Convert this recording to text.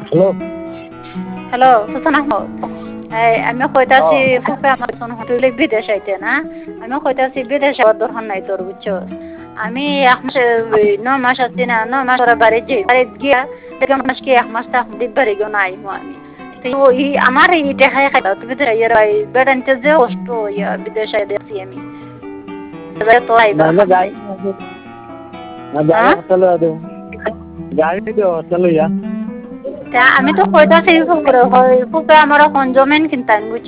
Hello. Hello, সুসন Ahmad. আমি কইতাছি ফুফে আমার শোন হটুলে বিদেশ আইতে না। আমি কইতাছি বিদেশ যাওয়ার দরকার নাই তোর বুঝছো। আমি 1 মাস 9 মাস আছি না 9 মাস ওরা বাড়ি যাই বাড়ি গিয়া দেখে মাস কি 1 মাস তা বাড়ি গো নাই আমি। তো আমার এই দেখায় খাইতা তুমি তো ইয়ার বেড়াইতে যে কষ্ট ইয়া বিদেশ আই দেখছি আমি। তো আইবা না গাড়ি না গাড়ি হ্যাঁ হাসপাতালে দাও। গাড়ি দিও হাসপাতালে যা। আমি তো কইতাছি ফুফে আমার কোন জমেন কিনতাম বুঝছো।